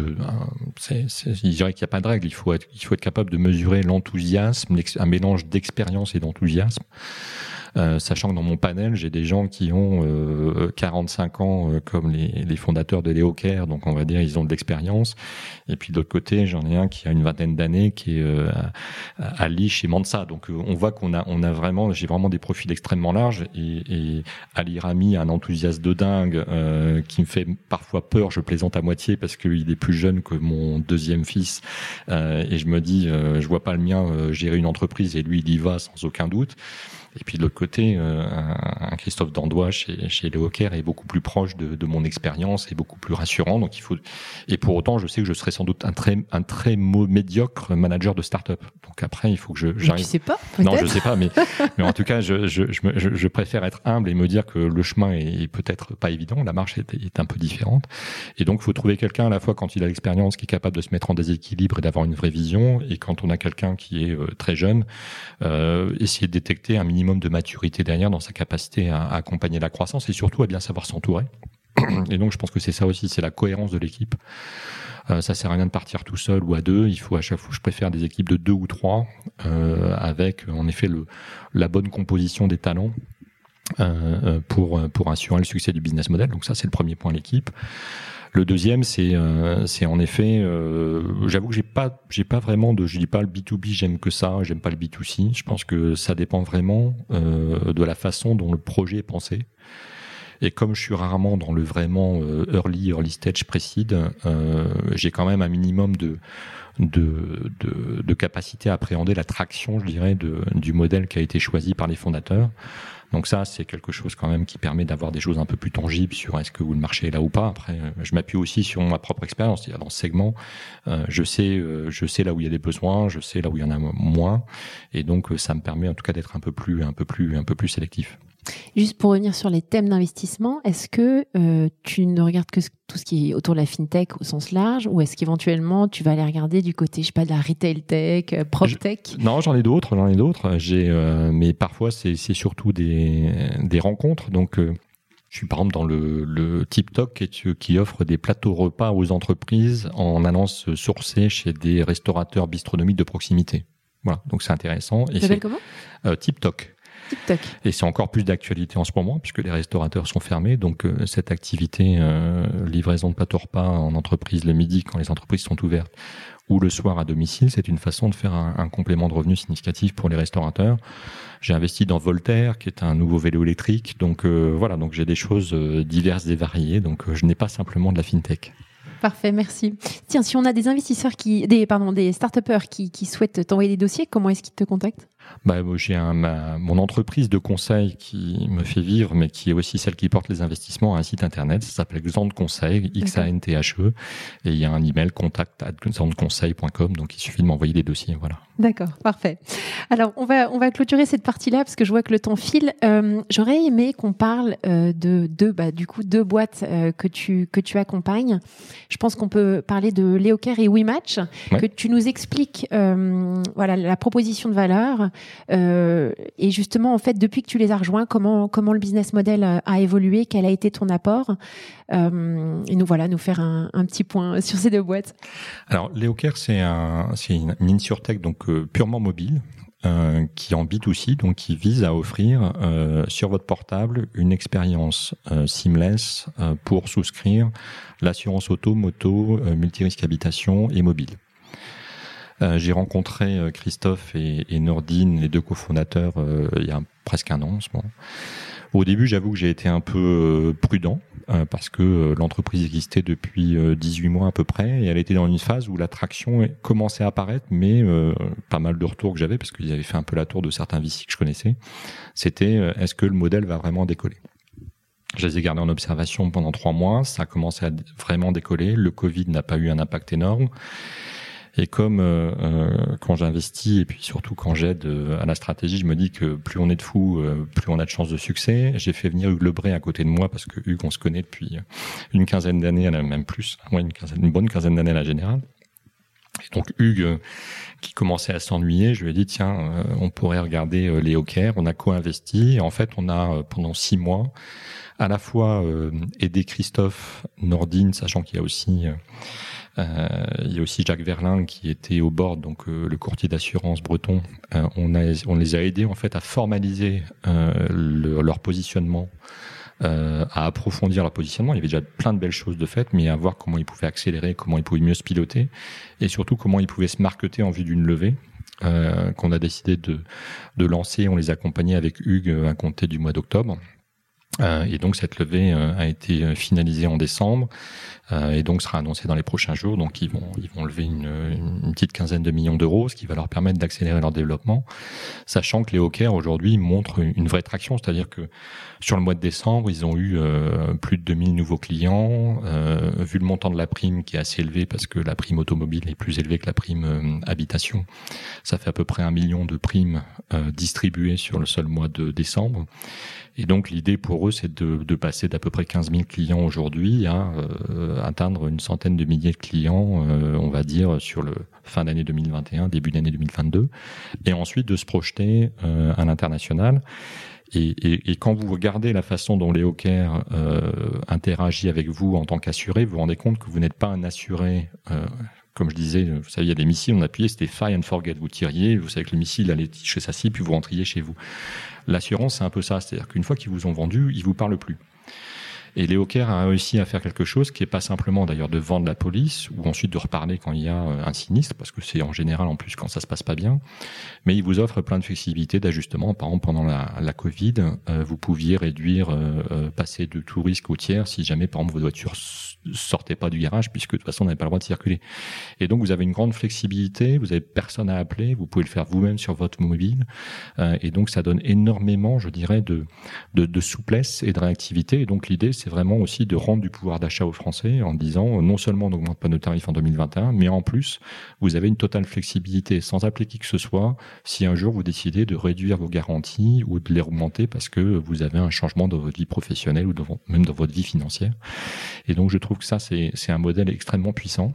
je dirais qu'il n'y a pas de règle. Il faut être capable de mesurer l'enthousiasme, un mélange d'expérience et d'enthousiasme. Sachant que dans mon panel, j'ai des gens qui ont 45 ans comme les fondateurs de Léocare, donc on va dire ils ont de l'expérience. Et puis de l'autre côté, j'en ai un qui a une vingtaine d'années, qui est Ali chez Mansa. Donc on voit j'ai vraiment des profils extrêmement larges. Et Ali Rami a un enthousiasme de dingue qui me fait parfois peur. Je plaisante à moitié parce qu'il est plus jeune que mon deuxième fils. Et je me dis, je vois pas le mien gérer une entreprise et lui il y va sans aucun doute. Et puis de l'autre côté, côté, un Christophe Dandois chez Les Hawkers est beaucoup plus proche de mon expérience et beaucoup plus rassurant. Donc et pour autant, je sais que je serai sans doute un très médiocre manager de start-up. Donc après, il faut que j'arrive. Tu sais pas, peut-être. Non, je sais pas, mais en tout cas, je préfère être humble et me dire que le chemin est peut-être pas évident, la marche est un peu différente. Et donc, il faut trouver quelqu'un à la fois quand il a l'expérience, qui est capable de se mettre en déséquilibre et d'avoir une vraie vision, et quand on a quelqu'un qui est très jeune, essayer de détecter un minimum de maturité derrière dans sa capacité à accompagner la croissance et surtout à bien savoir s'entourer. Et donc, je pense que c'est ça aussi, c'est la cohérence de l'équipe. Ça sert à rien de partir tout seul ou à deux. Il faut à chaque fois, je préfère des équipes de 2 ou 3 avec en effet la bonne composition des talents pour assurer le succès du business model. Donc ça, c'est le premier point, l'équipe. Le deuxième, c'est en effet, j'avoue que j'ai pas vraiment je dis pas le B2B, j'aime que ça, j'aime pas le B2C. Je pense que ça dépend vraiment de la façon dont le projet est pensé. Et comme je suis rarement dans le vraiment early stage précide, j'ai quand même un minimum de capacité à appréhender la traction, je dirais, du modèle qui a été choisi par les fondateurs. Donc ça, c'est quelque chose quand même qui permet d'avoir des choses un peu plus tangibles sur est-ce que le marché est là ou pas. Après, je m'appuie aussi sur ma propre expérience. C'est-à-dire dans ce segment, je sais là où il y a des besoins, je sais là où il y en a moins, et donc ça me permet en tout cas d'être un peu plus sélectif. Juste pour revenir sur les thèmes d'investissement, est-ce que tu ne regardes que tout ce qui est autour de la fintech au sens large, ou est-ce qu'éventuellement tu vas aller regarder du côté, je sais pas, de la retail tech, prop tech? Non, j'en ai d'autres. Mais parfois c'est surtout des rencontres. Donc je suis par exemple dans le TikTok qui offre des plateaux repas aux entreprises en allant se sourcer chez des restaurateurs bistronomiques de proximité. Voilà, donc c'est intéressant. Ça s'appelle comment? TikTok. TikTok. Et c'est encore plus d'actualité en ce moment puisque les restaurateurs sont fermés. Donc cette activité livraison de plateaux repas en entreprise le midi quand les entreprises sont ouvertes ou le soir à domicile, c'est une façon de faire un complément de revenu significatif pour les restaurateurs. J'ai investi dans Voltaire, qui est un nouveau vélo électrique. Donc voilà, donc j'ai des choses diverses et variées. Donc je n'ai pas simplement de la fintech. Parfait, merci. Tiens, si on a des investisseurs des start-upers qui souhaitent t'envoyer des dossiers, comment est-ce qu'ils te contactent? J'ai mon entreprise de conseil qui me fait vivre, mais qui est aussi celle qui porte les investissements, a un site internet. Ça s'appelle Xanthe Conseil, XANTHE. Et il y a un email contact@xantheconseil.com. Donc il suffit de m'envoyer des dossiers. Voilà. D'accord, parfait. Alors on va clôturer cette partie-là parce que je vois que le temps file. J'aurais aimé qu'on parle de deux boîtes que tu accompagnes. Je pense qu'on peut parler de Les Hawkers et WeMatch, que tu nous expliques la proposition de valeur et justement en fait depuis que tu les as rejoints, comment le business model a évolué, quel a été ton apport, et nous faire un petit point sur ces deux boîtes. Alors Les Hawkers, c'est une insurtech donc purement mobile. Qui en B2C, donc qui vise à offrir sur votre portable une expérience seamless pour souscrire l'assurance auto, moto, multirisque habitation et mobile. J'ai rencontré Christophe et Nordine, les deux cofondateurs, il y a presque un an en ce moment. Au début, j'avoue que j'ai été un peu prudent parce que l'entreprise existait depuis 18 mois à peu près et elle était dans une phase où l'attraction commençait à apparaître, mais pas mal de retours que j'avais parce qu'ils avaient fait un peu la tour de certains VC que je connaissais. C'était est-ce que le modèle va vraiment décoller ? Je les ai gardés en observation pendant 3 mois, ça a commencé à vraiment décoller, le Covid n'a pas eu un impact énorme. Et comme quand j'investis et puis surtout quand j'aide à la stratégie, je me dis que plus on est de fous, plus on a de chances de succès. J'ai fait venir Hugues Lebray à côté de moi parce que Hugues, on se connaît depuis une quinzaine d'années, même plus, une bonne quinzaine d'années à la générale. Et donc Hugues, qui commençait à s'ennuyer, je lui ai dit tiens, on pourrait regarder Les Hawkers. On a co-investi et en fait on a pendant 6 mois à la fois aidé Christophe, Nordine, sachant qu'il y a aussi Jacques Verlin qui était au board, donc le courtier d'assurance breton. On les a aidés en fait à formaliser leur positionnement, à approfondir leur positionnement. Il y avait déjà plein de belles choses de fait, mais à voir comment ils pouvaient accélérer, comment ils pouvaient mieux se piloter, et surtout comment ils pouvaient se marketer en vue d'une levée. Qu'on a décidé de lancer. On les accompagnait avec Hugues à compter du mois d'octobre. Et donc cette levée a été finalisée en décembre et donc sera annoncée dans les prochains jours. Donc ils vont lever une petite quinzaine de millions d'euros, ce qui va leur permettre d'accélérer leur développement, sachant que les Hawker aujourd'hui montrent une vraie traction, c'est-à-dire que sur le mois de décembre, ils ont eu plus de 2000 nouveaux clients. Vu le montant de la prime qui est assez élevé, parce que la prime automobile est plus élevée que la prime habitation, ça fait à peu près 1 million de primes distribuées sur le seul mois de décembre. Et donc l'idée pour eux, c'est de passer d'à peu près 15 000 clients aujourd'hui à atteindre une centaine de milliers de clients, on va dire, sur le fin d'année 2021, début d'année 2022, et ensuite de se projeter à l'international. Et quand vous regardez la façon dont les Hawker interagit avec vous en tant qu'assuré, vous vous rendez compte que vous n'êtes pas un assuré. Comme je disais, vous savez, il y a des missiles, on appuyait, c'était fire and forget. Vous tiriez, vous savez que le missile allait chez sa cible, puis vous rentriez chez vous. L'assurance, c'est un peu ça. C'est-à-dire qu'une fois qu'ils vous ont vendu, ils vous parlent plus. Et les Hawker a réussi à faire quelque chose qui est pas simplement d'ailleurs de vendre la police ou ensuite de reparler quand il y a un sinistre, parce que c'est en général en plus quand ça se passe pas bien, mais ils vous offrent plein de flexibilité, d'ajustement. Par exemple, pendant la Covid, vous pouviez réduire, passer de tout risque au tiers si jamais par exemple votre voiture sortait pas du garage, puisque de toute façon on n'avait pas le droit de circuler. Et donc vous avez une grande flexibilité, vous avez personne à appeler, vous pouvez le faire vous-même sur votre mobile, et donc ça donne énormément, je dirais, de souplesse et de réactivité. Et donc l'idée, c'est vraiment aussi de rendre du pouvoir d'achat aux Français en disant non seulement on n'augmente pas nos tarifs en 2021, mais en plus vous avez une totale flexibilité sans appeler qui que ce soit si un jour vous décidez de réduire vos garanties ou de les augmenter parce que vous avez un changement dans votre vie professionnelle ou même dans votre vie financière. Et donc je trouve que ça c'est un modèle extrêmement puissant.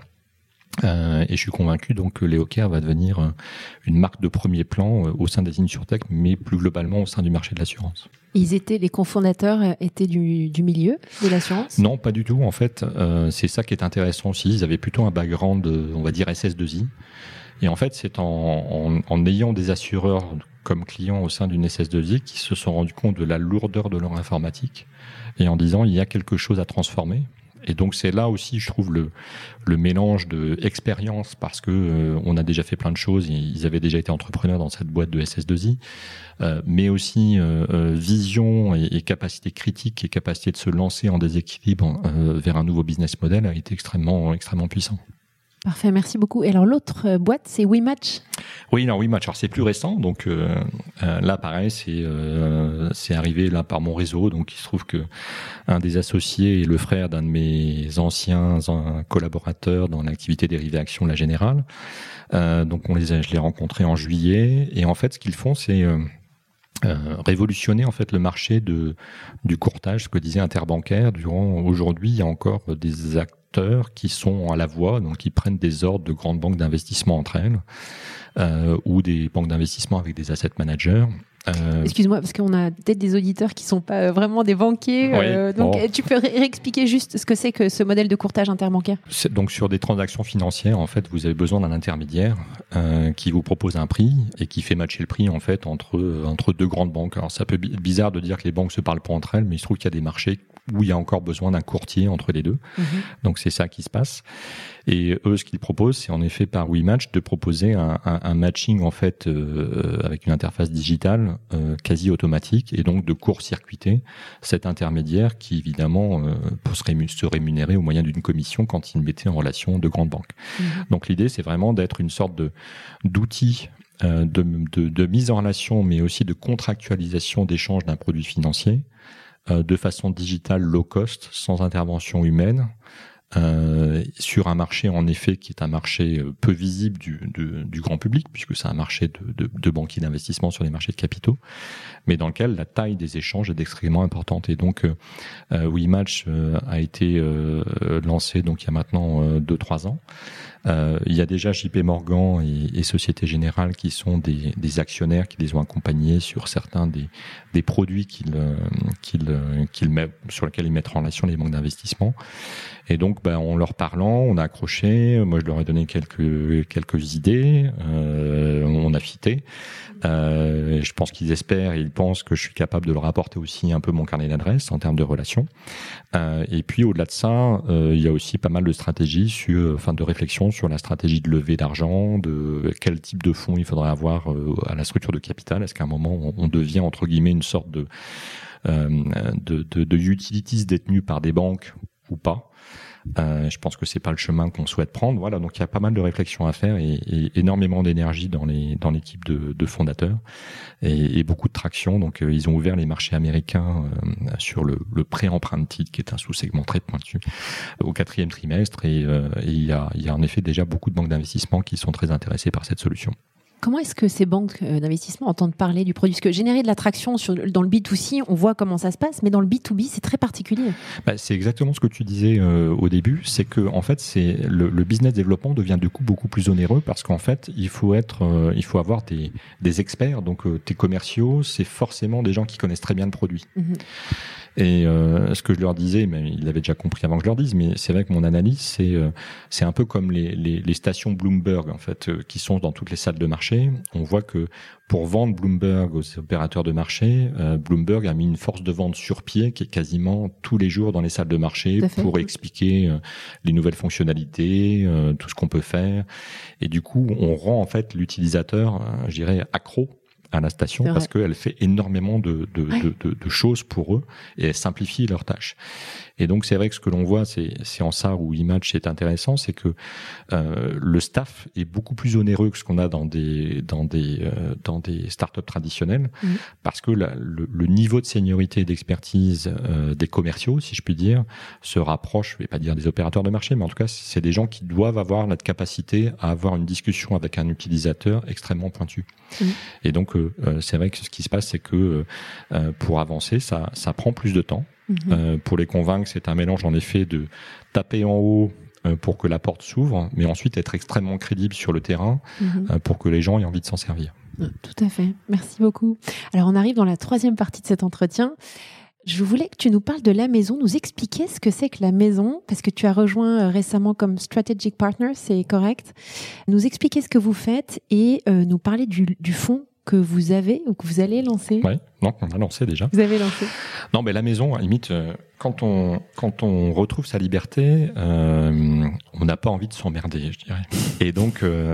Et je suis convaincu donc que les Hawker va devenir une marque de premier plan au sein des InsurTech, mais plus globalement au sein du marché de l'assurance. Les cofondateurs étaient du milieu de l'assurance ? Non, pas du tout. En fait, c'est ça qui est intéressant aussi. Ils avaient plutôt un background, on va dire SS2I. Et en fait, c'est en ayant des assureurs comme clients au sein d'une SS2I qui se sont rendus compte de la lourdeur de leur informatique et en disant il y a quelque chose à transformer. Et donc c'est là aussi, je trouve, le mélange de expérience, parce que on a déjà fait plein de choses, ils avaient déjà été entrepreneurs dans cette boîte de SS2I, mais aussi vision et capacité critique et capacité de se lancer en déséquilibre vers un nouveau business model a été extrêmement puissant. Parfait, merci beaucoup. Et alors l'autre boîte, c'est WeMatch. Oui, alors WeMatch, alors c'est plus récent, donc là pareil, c'est arrivé là par mon réseau, donc il se trouve que un des associés est le frère d'un de mes anciens collaborateurs dans l'activité dérivée action de la Générale. Donc je l'ai rencontré en juillet, et en fait ce qu'ils font, c'est révolutionner en fait le marché du courtage, ce que disait Interbancaire. Aujourd'hui, il y a encore des acteurs qui sont à la voie, donc qui prennent des ordres de grandes banques d'investissement entre elles, ou des banques d'investissement avec des asset managers. Excuse-moi, parce qu'on a peut-être des auditeurs qui sont pas vraiment des banquiers. Oui, donc, tu peux réexpliquer juste ce que c'est que ce modèle de courtage interbancaire ? Donc, sur des transactions financières, en fait, vous avez besoin d'un intermédiaire qui vous propose un prix et qui fait matcher le prix en fait entre deux grandes banques. Alors, ça peut être bizarre de dire que les banques se parlent pas entre elles, mais il se trouve qu'il y a des marchés où il y a encore besoin d'un courtier entre les deux. Mmh. Donc, c'est ça qui se passe. Et eux, ce qu'ils proposent, c'est en effet par WeMatch de proposer un matching en fait avec une interface digitale quasi automatique, et donc de court-circuiter cet intermédiaire qui évidemment peut se rémunérer au moyen d'une commission quand il mettait en relation de grandes banques. Mmh. Donc l'idée, c'est vraiment d'être une sorte d'outil de mise en relation, mais aussi de contractualisation d'échange d'un produit financier de façon digitale, low cost, sans intervention humaine. Sur un marché en effet qui est un marché peu visible du grand public, puisque c'est un marché de banquiers d'investissement sur les marchés de capitaux, mais dans lequel la taille des échanges est extrêmement importante. Et donc WeMatch a été lancé donc il y a maintenant 2-3 ans. Il y a déjà JP Morgan et Société Générale qui sont des actionnaires qui les ont accompagnés sur certains des produits sur lesquels ils mettent en relation les banques d'investissement. Et donc, en leur parlant, on a accroché. Moi, je leur ai donné quelques idées. On a fité. Je pense qu'ils espèrent et ils pensent que je suis capable de leur apporter aussi un peu mon carnet d'adresses en termes de relations. Et puis, au-delà de ça, il y a aussi pas mal de stratégies de réflexion sur la stratégie de levée d'argent, de quel type de fonds il faudrait avoir à la structure de capital. Est-ce qu'à un moment, on devient, entre guillemets, une sorte de utilities détenues par des banques ou pas. Je pense que c'est pas le chemin qu'on souhaite prendre. Voilà, donc il y a pas mal de réflexions à faire et énormément d'énergie dans l'équipe de fondateurs et beaucoup de traction. Donc ils ont ouvert les marchés américains sur le pré-emprunted, qui est un sous-segment très pointu, au 4e trimestre et il y a en effet déjà beaucoup de banques d'investissement qui sont très intéressées par cette solution. Comment est-ce que ces banques d'investissement entendent parler du produit ? Parce que générer de l'attraction dans le B2C, on voit comment ça se passe, mais dans le B2B, c'est très particulier. C'est exactement ce que tu disais au début, c'est que en fait, c'est le business développement devient du coup beaucoup plus onéreux parce qu'en fait, il faut avoir des experts. Donc tes commerciaux, c'est forcément des gens qui connaissent très bien le produit. Mm-hmm. Et ce que je leur disais, mais ils l'avaient déjà compris avant que je leur dise, mais c'est vrai que mon analyse, c'est un peu comme les stations Bloomberg en fait, qui sont dans toutes les salles de marché. On voit que pour vendre Bloomberg aux opérateurs de marché, Bloomberg a mis une force de vente sur pied qui est quasiment tous les jours dans les salles de marché pour expliquer les nouvelles fonctionnalités, tout ce qu'on peut faire. Et du coup, on rend en fait l'utilisateur, je dirais, accro à la station parce qu'elle fait énormément de choses pour eux et elle simplifie leurs tâches. Et donc c'est vrai que ce que l'on voit, c'est en ça où Image est intéressant, c'est que le staff est beaucoup plus onéreux que ce qu'on a dans des startups traditionnelles, parce que le niveau de seniorité et d'expertise des commerciaux, si je puis dire, se rapproche, je vais pas dire des opérateurs de marché, mais en tout cas c'est des gens qui doivent avoir la capacité à avoir une discussion avec un utilisateur extrêmement pointu. Et donc c'est vrai que ce qui se passe, c'est que pour avancer, ça prend plus de temps. Pour les convaincre, c'est un mélange en effet de taper en haut pour que la porte s'ouvre, mais ensuite être extrêmement crédible sur le terrain pour que les gens aient envie de s'en servir. Tout à fait, merci beaucoup. Alors on arrive dans la 3e partie de cet entretien. Je voulais que tu nous parles de la maison, nous expliquer ce que c'est que la maison, parce que tu as rejoint récemment comme Strategic Partner, c'est correct. Nous expliquer ce que vous faites et nous parler du fonds que vous avez ou que vous allez lancer. Oui, non, on a lancé déjà. Vous avez lancé. Non, mais la maison, à la limite, quand on retrouve sa liberté, on n'a pas envie de s'emmerder, je dirais. Et donc,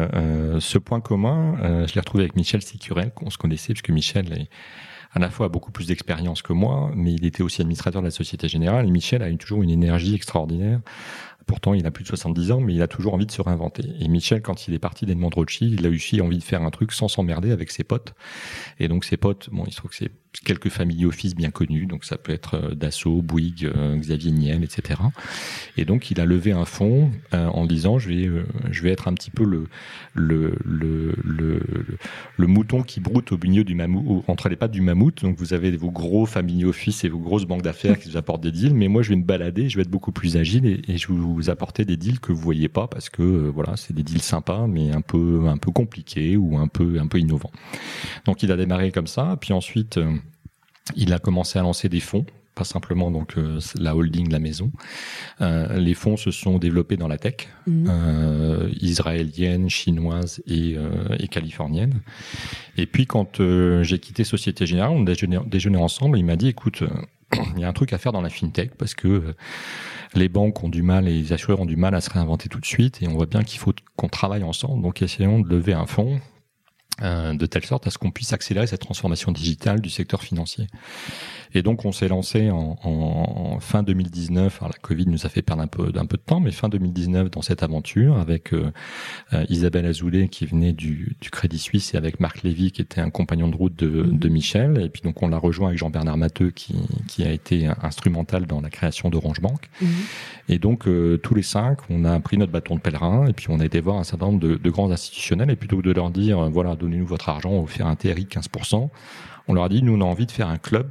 ce point commun, je l'ai retrouvé avec Michel Sicurel, qu'on se connaissait, parce que Michel est à la fois a beaucoup plus d'expérience que moi, mais il était aussi administrateur de la Société Générale. Et Michel a toujours une énergie extraordinaire. Pourtant, il a plus de 70 ans, mais il a toujours envie de se réinventer. Et Michel, quand il est parti d'Edmond de Rothschild, il a aussi envie de faire un truc sans s'emmerder avec ses potes. Et donc, ses potes, bon, il se trouve que c'est quelques family office bien connus. Donc, ça peut être Dassault, Bouygues, Xavier Niel, etc. Et donc, il a levé un fonds en disant, je vais être un petit peu le mouton qui broute au milieu du mammouth, entre les pattes du mammouth. Donc, vous avez vos gros family office et vos grosses banques d'affaires qui vous apportent des deals. Mais moi, je vais me balader, je vais être beaucoup plus agile et je vais vous apporter des deals que vous voyez pas parce que voilà, c'est des deals sympas mais un peu compliqués ou un peu innovants. Donc il a démarré comme ça, puis ensuite il a commencé à lancer des fonds, pas simplement donc la holding, la maison. Les fonds se sont développés dans la tech israélienne, chinoise et californienne. Et puis quand j'ai quitté Société Générale, on déjeunait ensemble, il m'a dit écoute, il y a un truc à faire dans la fintech parce que les banques ont du mal et les assureurs ont du mal à se réinventer tout de suite et on voit bien qu'il faut qu'on travaille ensemble. Donc essayons de lever un fonds de telle sorte à ce qu'on puisse accélérer cette transformation digitale du secteur financier. Et donc on s'est lancé en fin 2019. Alors la Covid nous a fait perdre un peu de temps, mais fin 2019 dans cette aventure avec Isabelle Azoulay qui venait du Crédit Suisse et avec Marc Lévy qui était un compagnon de route de Michel. Et puis donc on l'a rejoint avec Jean-Bernard Matteux qui a été instrumental dans la création d'Orange Bank. Et donc tous les 5, on a pris notre bâton de pèlerin et puis on a été voir un certain nombre de grands institutionnels et plutôt que de leur dire voilà, donnez-nous votre argent, on va vous faire un TRI de 15%, on leur a dit nous on a envie de faire un club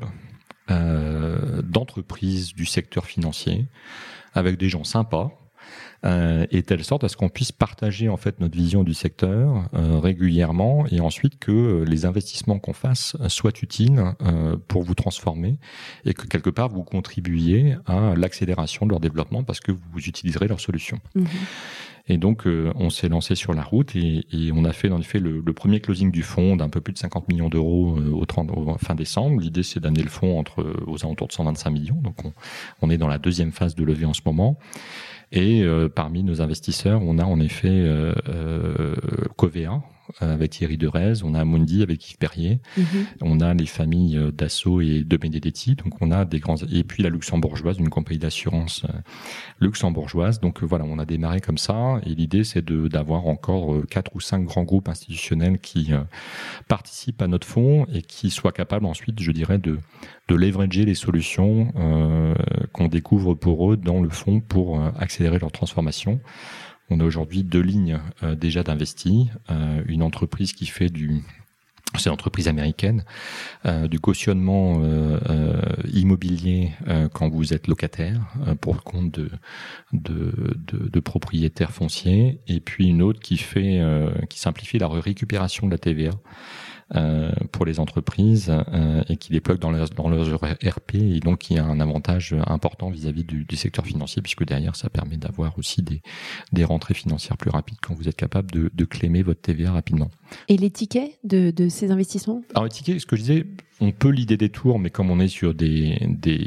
d'entreprises du secteur financier avec des gens sympas et telle sorte à ce qu'on puisse partager en fait notre vision du secteur régulièrement et ensuite que les investissements qu'on fasse soient utiles pour vous transformer et que quelque part vous contribuiez à l'accélération de leur développement parce que vous utiliserez leurs solutions. Et donc, on s'est lancé sur la route et on a fait, en effet, le premier closing du fonds d'un peu plus de 50 millions d'euros au fin décembre. L'idée, c'est d'amener le fonds aux alentours de 125 millions. Donc, on est dans la 2e phase de levée en ce moment. Et parmi nos investisseurs, on a en effet Covea, avec Thierry Derez, on a Amundi avec Yves Perrier, on a les familles Dassault et de Benedetti, donc on a des grands, et puis la luxembourgeoise, une compagnie d'assurance luxembourgeoise. Donc voilà, on a démarré comme ça, et l'idée c'est d'avoir encore 4 ou 5 grands groupes institutionnels qui participent à notre fonds et qui soient capables ensuite, je dirais, de leverager les solutions qu'on découvre pour eux dans le fonds pour accélérer leur transformation. On a aujourd'hui 2 lignes déjà d'investis, une entreprise qui fait c'est une entreprise américaine, du cautionnement immobilier quand vous êtes locataire pour le compte de propriétaires fonciers, et puis une autre qui simplifie la récupération de la TVA pour les entreprises et qui les plug dans leurs RP, et donc qui a un avantage important vis-à-vis du secteur financier, puisque derrière ça permet d'avoir aussi des rentrées financières plus rapides quand vous êtes capable de claimer votre TVA rapidement. Et les tickets de ces investissements ? Alors les tickets, ce que je disais, on peut l'idée des tours, mais comme on est sur le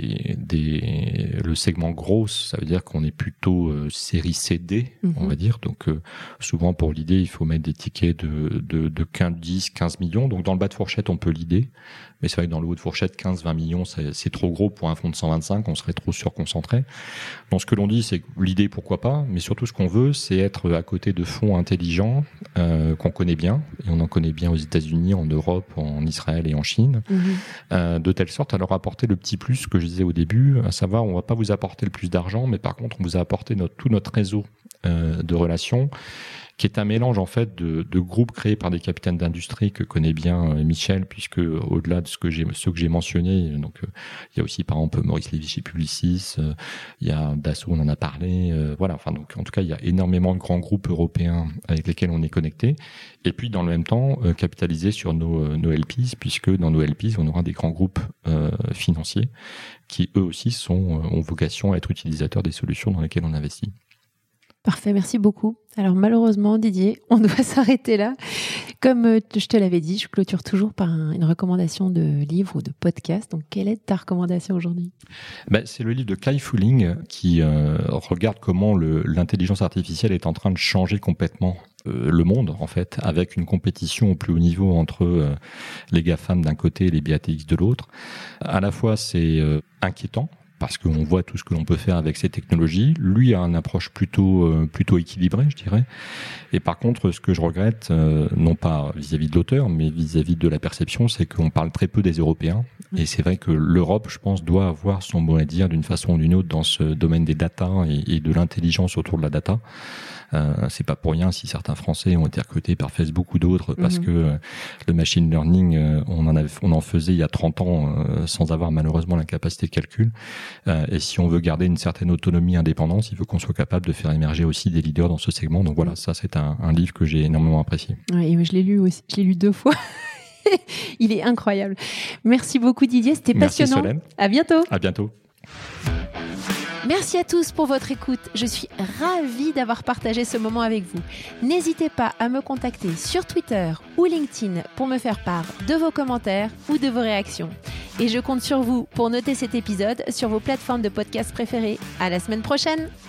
segment grosse, ça veut dire qu'on est plutôt série CD, on va dire. Donc souvent pour l'idée, il faut mettre des tickets de 10, 15 millions. Donc dans le bas de fourchette, on peut l'idée. Mais c'est vrai que dans le haut de fourchette, 15, 20 millions, c'est trop gros pour un fonds de 125, on serait trop surconcentré. Donc ce que l'on dit, c'est que l'idée, pourquoi pas, mais surtout ce qu'on veut, c'est être à côté de fonds intelligents qu'on connaît bien, et on en connaît bien aux États-Unis, en Europe, en Israël et en Chine, de telle sorte à leur apporter le petit plus que je disais au début, à savoir, on va pas vous apporter le plus d'argent, mais par contre, on vous a apporté tout notre réseau de relations, qui est un mélange en fait de groupes créés par des capitaines d'industrie que connaît bien Michel, puisque au-delà de ceux que j'ai mentionnés, donc il y a aussi par exemple Maurice Lévy chez Publicis, il y a Dassault, on en a parlé, voilà. Enfin donc en tout cas il y a énormément de grands groupes européens avec lesquels on est connecté, et puis dans le même temps capitaliser sur nos LPs, puisque dans nos LPs on aura des grands groupes financiers qui eux aussi ont vocation à être utilisateurs des solutions dans lesquelles on investit. Parfait, merci beaucoup. Alors malheureusement, Didier, on doit s'arrêter là. Comme je te l'avais dit, je clôture toujours par une recommandation de livre ou de podcast. Donc, quelle est ta recommandation aujourd'hui ? C'est le livre de Clive Fulling qui regarde comment l'intelligence artificielle est en train de changer complètement le monde, en fait, avec une compétition au plus haut niveau entre les GAFAM d'un côté et les BATX de l'autre. À la fois, c'est inquiétant, parce qu'on voit tout ce que l'on peut faire avec ces technologies. Lui a une approche plutôt équilibrée, je dirais. Et par contre, ce que je regrette, non pas vis-à-vis de l'auteur, mais vis-à-vis de la perception, c'est qu'on parle très peu des Européens. Et c'est vrai que l'Europe, je pense, doit avoir son mot à dire d'une façon ou d'une autre dans ce domaine des data et de l'intelligence autour de la data. C'est pas pour rien si certains Français ont été recrutés par Facebook ou d'autres, parce que le machine learning, on en faisait il y a 30 ans sans avoir malheureusement la capacité de calcul. Et si on veut garder une certaine autonomie, indépendance, il faut qu'on soit capable de faire émerger aussi des leaders dans ce segment. Donc voilà, ça c'est un livre que j'ai énormément apprécié. Oui, je l'ai lu aussi. Je l'ai lu 2 fois. Il est incroyable. Merci beaucoup Didier, c'était passionnant. Merci Solène. À bientôt. À bientôt. Merci à tous pour votre écoute. Je suis ravie d'avoir partagé ce moment avec vous. N'hésitez pas à me contacter sur Twitter ou LinkedIn pour me faire part de vos commentaires ou de vos réactions. Et je compte sur vous pour noter cet épisode sur vos plateformes de podcast préférées. À la semaine prochaine!